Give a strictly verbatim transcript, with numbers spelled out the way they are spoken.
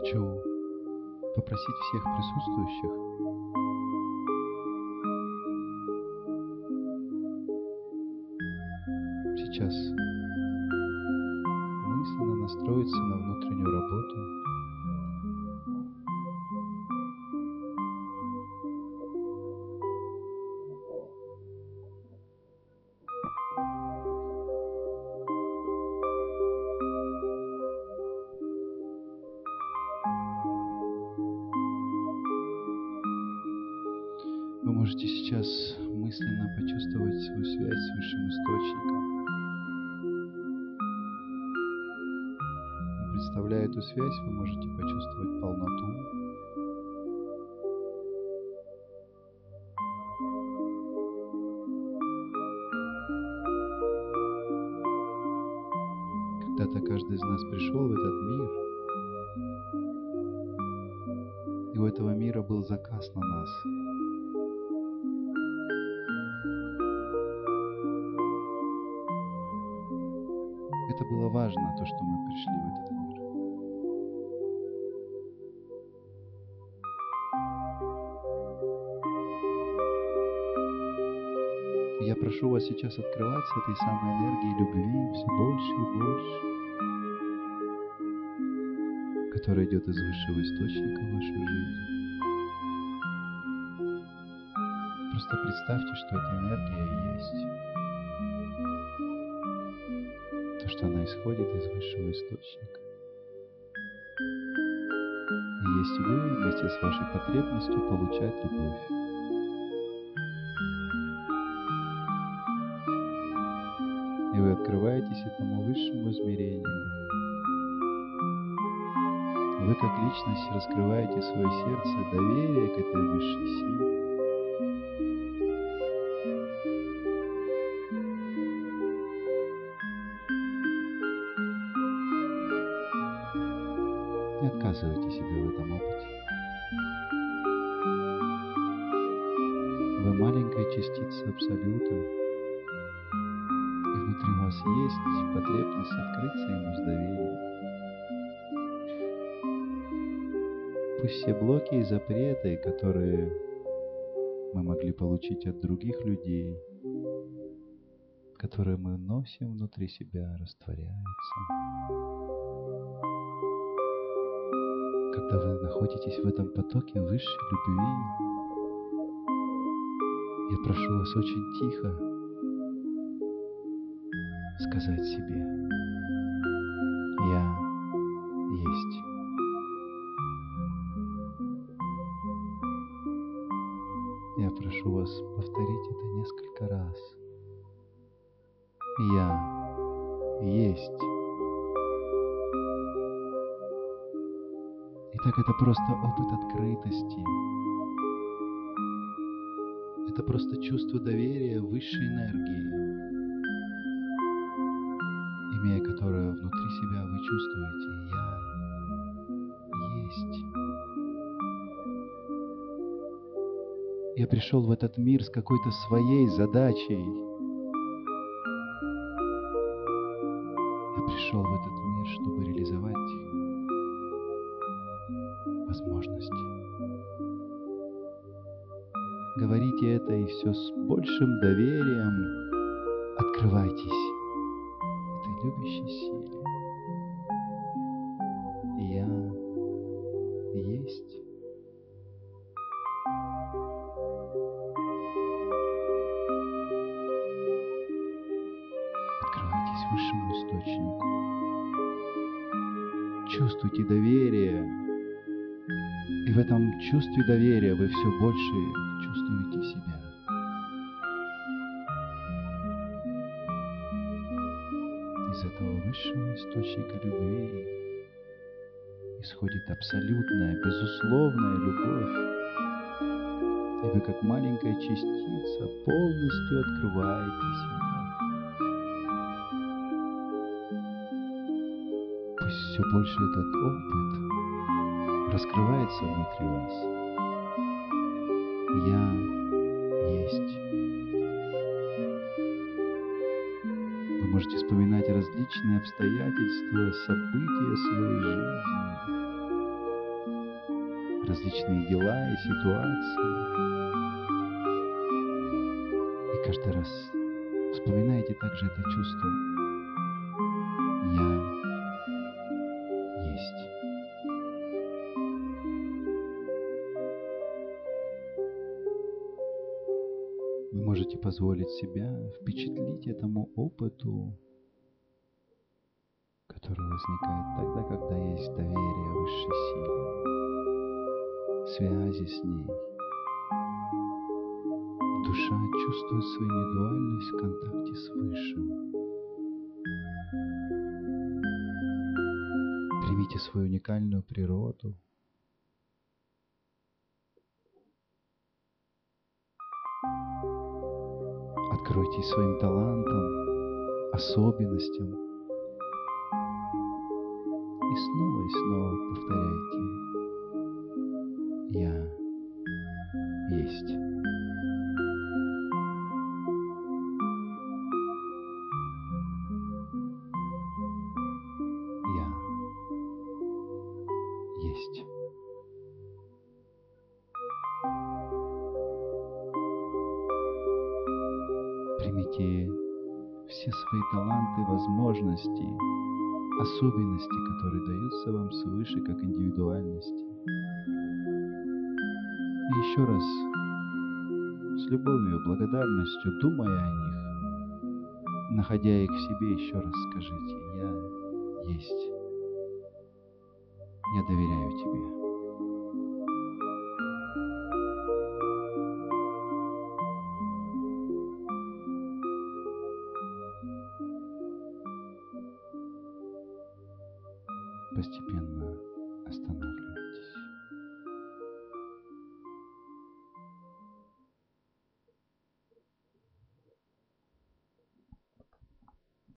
хочу попросить всех присутствующих сейчас мысленно настроиться на внутреннюю работу. Вы можете сейчас мысленно почувствовать свою связь с Высшим Источником. Представляя эту связь, вы можете почувствовать полноту. Когда-то каждый из нас пришел в этот мир, и у этого мира был заказ на нас. Это было важно, то, что мы пришли в этот мир. И я прошу вас сейчас открываться этой самой энергии любви все больше и больше, которая идет из Высшего Источника в вашу жизнь. Просто представьте, что эта энергия и есть то, что она исходит из Высшего Источника. И есть вы вместе с вашей потребностью получать любовь. И вы открываетесь этому высшему измерению. Вы как личность раскрываете свое сердце, доверие к этой высшей силе. Не отказывайте себе в этом опыте. Вы маленькая частица Абсолюта, и внутри вас есть потребность открыться Ему с доверием. Пусть все блоки и запреты, которые мы могли получить от других людей, которые мы носим внутри себя, растворяются. Когда вы находитесь в этом потоке высшей любви, я прошу вас очень тихо сказать себе: «Я есть». Я прошу вас повторить это несколько раз. Я есть. Итак, это просто опыт открытости. Это просто чувство доверия высшей энергии, имея которое внутри себя вы чувствуете: «Я есть». Я пришел в этот мир с какой-то своей задачей. Я пришел в этот мир, чтобы реализовать возможности. Говорите это, и все с большим доверием открывайтесь этой любящей силе. Я есть. Открывайтесь Высшему Источнику. Чувствуйте доверие. И в этом чувстве доверия вы все больше чувствуете себя. Из этого Высшего Источника любви исходит абсолютная, безусловная любовь. И вы, как маленькая частица, полностью открываетесь ему. Пусть все больше этот опыт раскрывается внутри вас. Я есть. Вы можете вспоминать различные обстоятельства, события своей жизни. различные дела и ситуации. И каждый раз вспоминайте также это чувство. Я есть. Вы можете позволить себя впечатлить этому опыту, который возникает тогда, когда есть доверие высшей силе, связи с ней. Душа чувствует свою индивидуальность в контакте с Высшим. Примите свою уникальную природу. Откройтесь своим талантам, особенностям. И снова и снова повторяйте: «Я есть». Я есть. Примите все свои таланты, возможности, особенности, которые даются вам свыше как индивидуальности. И еще раз, с любовью и благодарностью, думая о них, находя их в себе, еще раз скажите: «Я есть. Я доверяю тебе». Постепенно останавливайтесь.